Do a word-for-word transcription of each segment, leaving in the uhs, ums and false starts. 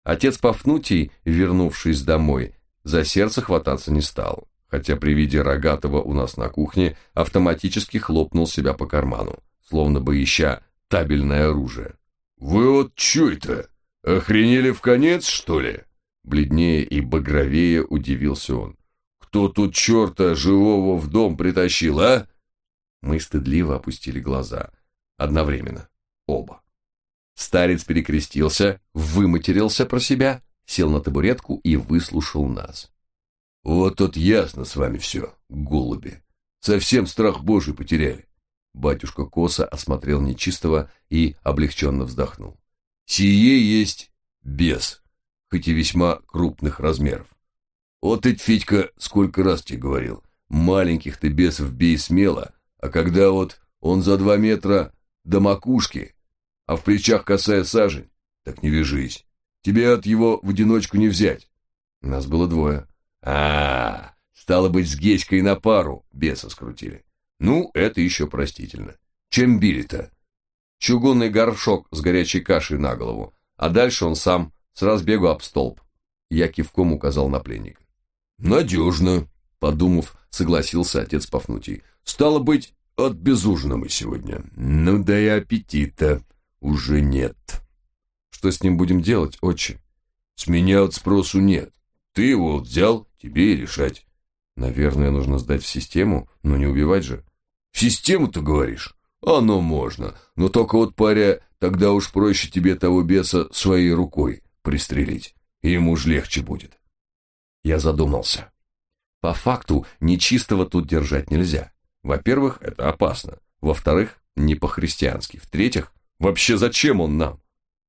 Отец Пафнутий, вернувшись домой, за сердце хвататься не стал, хотя при виде Рогатого у нас на кухне автоматически хлопнул себя по карману, словно бы ища табельное оружие. «Вы вот чё это? Охренели в конец, что ли?» Бледнее и багровее удивился он. «Кто тут черта живого в дом притащил, а?» Мы стыдливо опустили глаза. Одновременно. Оба. Старец перекрестился, выматерился про себя, сел на табуретку и выслушал нас. «Вот тут ясно с вами все, голуби. Совсем страх Божий потеряли». Батюшка косо осмотрел нечистого и облегченно вздохнул. «Сие есть бес, хоть и весьма крупных размеров. Вот ведь, Федька, сколько раз тебе говорил, маленьких ты бесов бей смело, а когда вот он за два метра до макушки, а в плечах косая сажень, так не вяжись. Тебе от его в одиночку не взять». Нас было двое. А, стало быть, с Геськой на пару беса скрутили. Ну, это еще простительно. Чем били-то? Чугунный горшок с горячей кашей на голову, а дальше он сам с разбегу об столб. Я кивком указал на пленника. Надежно, подумав, согласился отец Пафнутий. Стало быть, от безужина мы сегодня. Ну да и аппетита уже нет. Что с ним будем делать, отче? С меня от спросу нет. Ты его взял, тебе и решать. Наверное, нужно сдать в систему, но не убивать же. В систему-то, говоришь? Оно можно, но только вот, паря, тогда уж проще тебе того беса своей рукой пристрелить. Ему ж легче будет. Я задумался. По факту, нечистого тут держать нельзя. Во-первых, это опасно. Во-вторых, не по-христиански. В-третьих, вообще зачем он нам?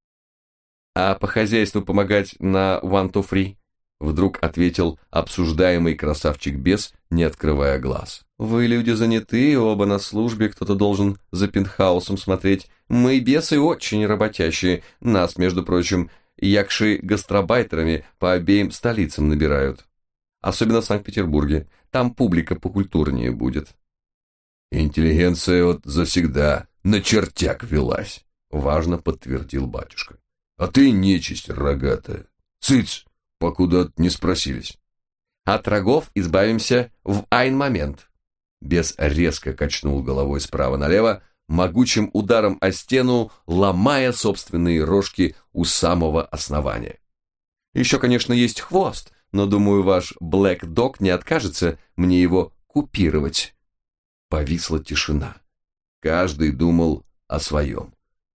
А по хозяйству помогать на one two three? Вдруг ответил обсуждаемый красавчик-бес, не открывая глаз. Вы люди заняты, оба на службе, кто-то должен за пентхаусом смотреть. Мы, бесы, очень работящие. Нас, между прочим, якши гастробайтерами по обеим столицам набирают. Особенно в Санкт-Петербурге. Там публика покультурнее будет. Интеллигенция вот завсегда на чертяк велась, важно подтвердил батюшка. А ты нечисть рогатая. Цыц! Покуда не спросились. От рогов избавимся в айн момент. Бес резко качнул головой справа налево, могучим ударом о стену, ломая собственные рожки у самого основания. Еще, конечно, есть хвост, но, думаю, ваш Блэк Дог не откажется мне его купировать. Повисла тишина. Каждый думал о своем.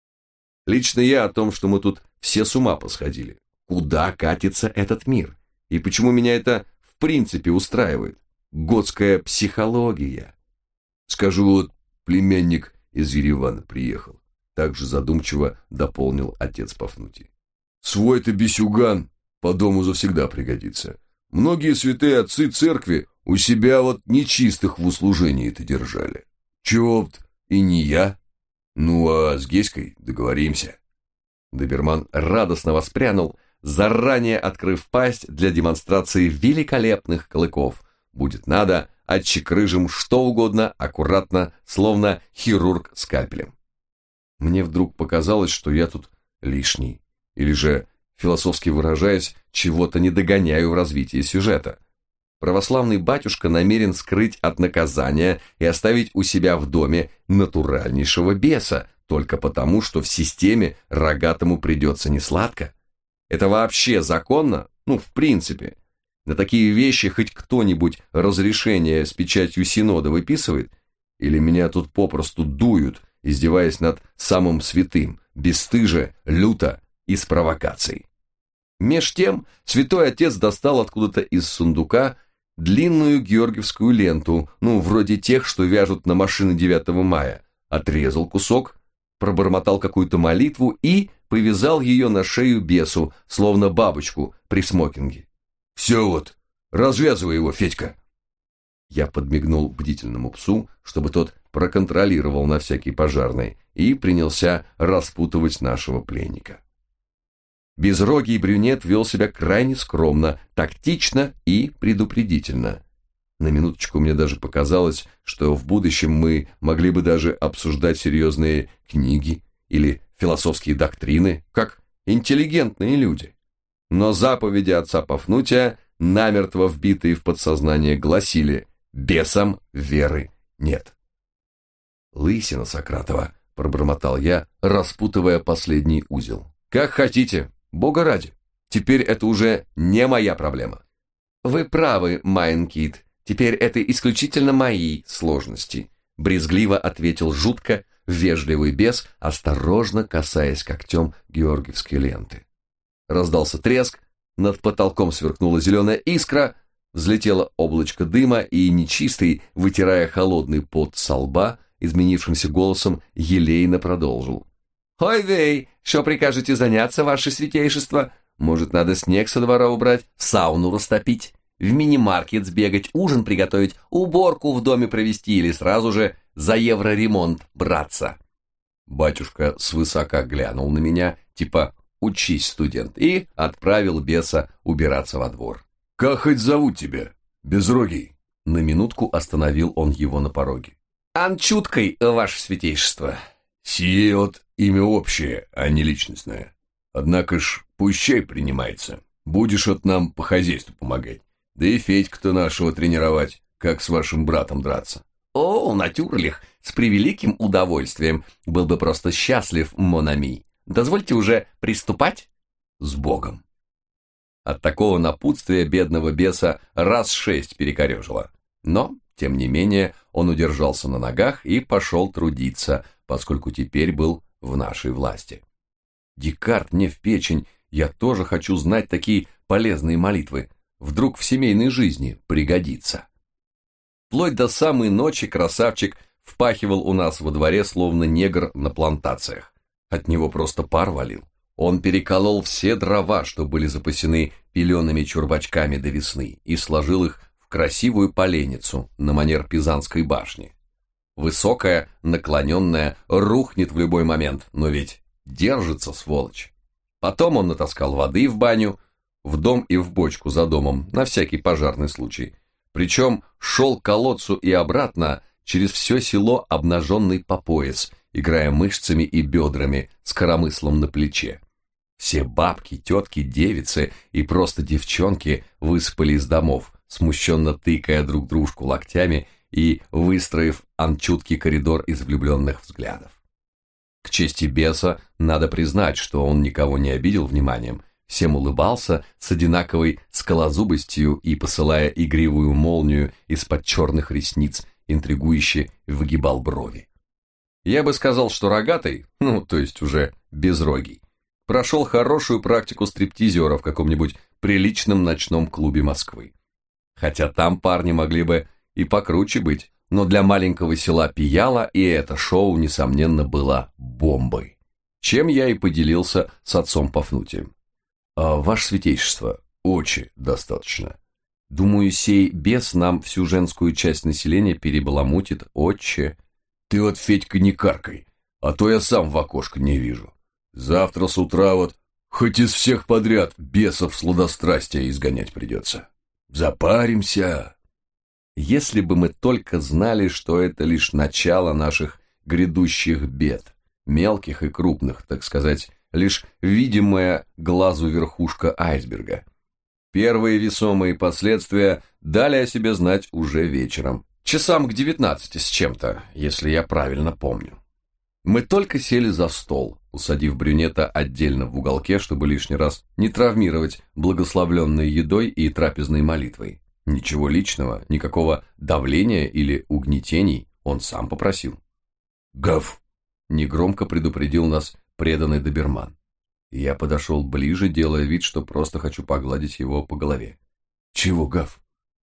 Лично я о том, что мы тут все с ума посходили. Куда катится этот мир? И почему меня это в принципе устраивает? Готская психология. Скажу, вот племянник из Еревана приехал. Также задумчиво дополнил отец Пафнутий. Свой-то бесюган по дому завсегда пригодится. Многие святые отцы церкви у себя вот нечистых в услужении-то держали. Чего б и не я. Ну а с Геськой договоримся. Доберман радостно воспрянул, заранее открыв пасть для демонстрации великолепных клыков. Будет надо, отчекрыжим что угодно, аккуратно, словно хирург скальпелем. Мне вдруг показалось, что я тут лишний, или же, философски выражаясь, чего-то не догоняю в развитии сюжета. Православный батюшка намерен скрыть от наказания и оставить у себя в доме натуральнейшего беса, только потому, что в системе рогатому придется несладко. Это вообще законно? Ну, в принципе. На такие вещи хоть кто-нибудь разрешение с печатью Синода выписывает? Или меня тут попросту дуют, издеваясь над самым святым, бесстыже, люто и с провокацией? Меж тем, святой отец достал откуда-то из сундука длинную георгиевскую ленту, ну, вроде тех, что вяжут на машины девятого мая, отрезал кусок, пробормотал какую-то молитву и повязал ее на шею бесу, словно бабочку при смокинге. «Все вот, развязывай его, Федька!» Я подмигнул бдительному псу, чтобы тот проконтролировал на всякий пожарный, и принялся распутывать нашего пленника. Безрогий брюнет вел себя крайне скромно, тактично и предупредительно. На минуточку мне даже показалось, что в будущем мы могли бы даже обсуждать серьезные книги или философские доктрины, как интеллигентные люди. но заповеди отца Пафнутия, намертво вбитые в подсознание, гласили: бесам веры нет. «Лысина Сократова», — пробормотал я, распутывая последний узел. «Как хотите, Бога ради. Теперь это уже не моя проблема». «Вы правы, Майнкит. Теперь это исключительно мои сложности», — брезгливо ответил жутко вежливый бес, осторожно касаясь когтем георгиевской ленты. Раздался треск, над потолком сверкнула зеленая искра, взлетело облачко дыма, и нечистый, вытирая холодный пот со лба, изменившимся голосом елейно продолжил. «Ой, вей, что прикажете заняться, ваше святейшество? Может, надо снег со двора убрать, сауну растопить, в мини-маркет сбегать, ужин приготовить, уборку в доме провести или сразу же за евроремонт браться?» Батюшка свысока глянул на меня, типа «учись, студент», и отправил беса убираться во двор. «Как хоть зовут тебя, безрогий?» На минутку остановил он его на пороге. «Анчуткой, ваше святейшество». «Сие вот имя общее, а не личностное. Однако ж пущай принимается. Будешь от нам по хозяйству помогать. Да и Федьку-то нашего тренировать, как с вашим братом драться». «О, натюрлих, с превеликим удовольствием. Был бы просто счастлив, Монами. Дозвольте уже приступать?» «С Богом». От такого напутствия бедного беса раз шесть перекорежило. Но, тем не менее, он удержался на ногах и пошел трудиться, поскольку теперь был в нашей власти. Декарт мне в печень, я тоже хочу знать такие полезные молитвы. Вдруг в семейной жизни пригодится. Вплоть до самой ночи красавчик впахивал у нас во дворе, словно негр на плантациях. От него просто пар валил. Он переколол все дрова, что были запасены пелеными чурбачками до весны, и сложил их в красивую поленницу на манер Пизанской башни. Высокая, наклоненная, рухнет в любой момент, но ведь держится, сволочь. Потом он натаскал воды в баню, в дом и в бочку за домом, на всякий пожарный случай. Причем шел к колодцу и обратно через все село обнаженный по пояс, играя мышцами и бедрами с коромыслом на плече. Все бабки, тетки, девицы и просто девчонки выспали из домов, смущенно тыкая друг дружку локтями и выстроив анчуткий коридор из влюбленных взглядов. К чести беса надо признать, что он никого не обидел вниманием, всем улыбался с одинаковой скалозубостью и, посылая игривую молнию из-под черных ресниц, интригующе выгибал брови. Я бы сказал, что рогатый, ну, то есть уже безрогий, прошел хорошую практику стриптизера в каком-нибудь приличном ночном клубе Москвы. Хотя там парни могли бы и покруче быть, но для маленького села Пияла и это шоу, несомненно, было бомбой, чем я и поделился с отцом Пафнутием. А, «Ваше святейшество, очи достаточно. Думаю, сей бес нам всю женскую часть населения перебаламутит, отче». «Ты вот, Федька, не каркай, а то я сам в окошко не вижу. Завтра с утра вот хоть из всех подряд бесов сладострастия изгонять придется. Запаримся». Если бы мы только знали, что это лишь начало наших грядущих бед, мелких и крупных, так сказать, лишь видимая глазу верхушка айсберга. Первые весомые последствия дали о себе знать уже вечером, часам к девятнадцати с чем-то, если я правильно помню. Мы только сели за стол, усадив брюнета отдельно в уголке, чтобы лишний раз не травмировать благословленной едой и трапезной молитвой. Ничего личного, никакого давления или угнетений он сам попросил. «Гав!» — негромко предупредил нас преданный доберман. Я подошел ближе, делая вид, что просто хочу погладить его по голове. «Чего, Гав?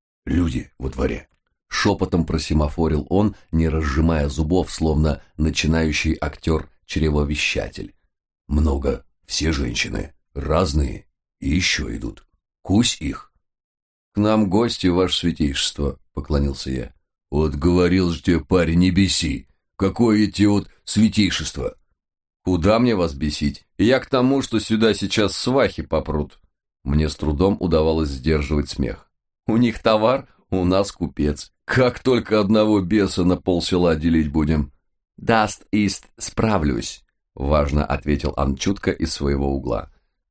Люди во дворе!» Шепотом просимофорил он, не разжимая зубов, словно начинающий актер-чревовещатель. «Много, все женщины, разные, и еще идут. Кусь их!» «К нам гости, ваше святейшество», — поклонился я. «Вот говорил же тебе, парень, не беси. Какое тебе вот святейшество?» «Куда мне вас бесить? Я к тому, что сюда сейчас свахи попрут». Мне с трудом удавалось сдерживать смех. «У них товар, у нас купец. Как только одного беса на полсела делить будем?» «Даст ист, справлюсь», — важно ответил Анчутка из своего угла.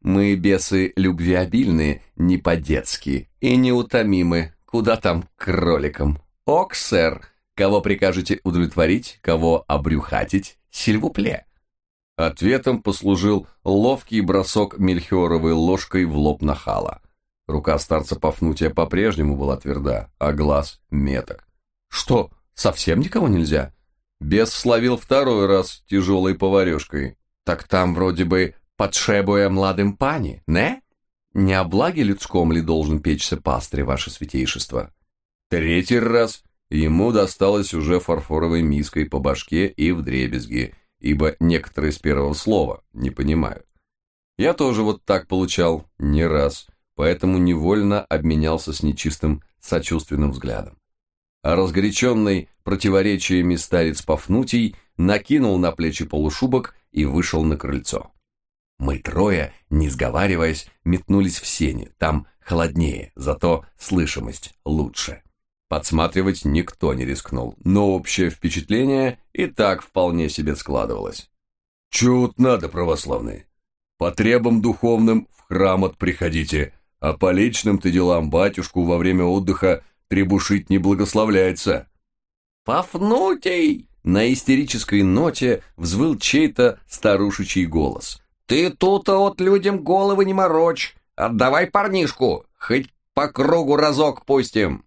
Мы, бесы, любвеобильные, не по-детски и неутомимы. Куда там к кроликам? Ок, сэр. Кого прикажете удовлетворить, кого обрюхатить? Сильвупле. Ответом послужил ловкий бросок мельхиоровой ложкой в лоб нахала. Рука старца Пафнутия по-прежнему была тверда, а глаз меток. Что, совсем никого нельзя? Бес словил второй раз тяжелой поварешкой. Так там вроде бы подшебуя младым пани, не? Не о благе людском ли должен печься пастырь, ваше святейшество? Третий раз ему досталось уже фарфоровой миской по башке и вдребезги, ибо некоторые с первого слова не понимают. Я тоже вот так получал не раз, поэтому невольно обменялся с нечистым сочувственным взглядом. А разгоряченный противоречиями старец Пафнутий накинул на плечи полушубок и вышел на крыльцо. Мы трое, не сговариваясь, метнулись в сени, там холоднее, зато слышимость лучше. Подсматривать никто не рискнул, но общее впечатление и так вполне себе складывалось. «Чего тут надо, православные? По требам духовным в храм от приходите, а по личным-то делам батюшку во время отдыха требушить не благословляется». «Пафнутий!» На истерической ноте взвыл чей-то старушечий голос. «Ты тут-то от людям головы не морочь! Отдавай парнишку, хоть по кругу разок пустим!»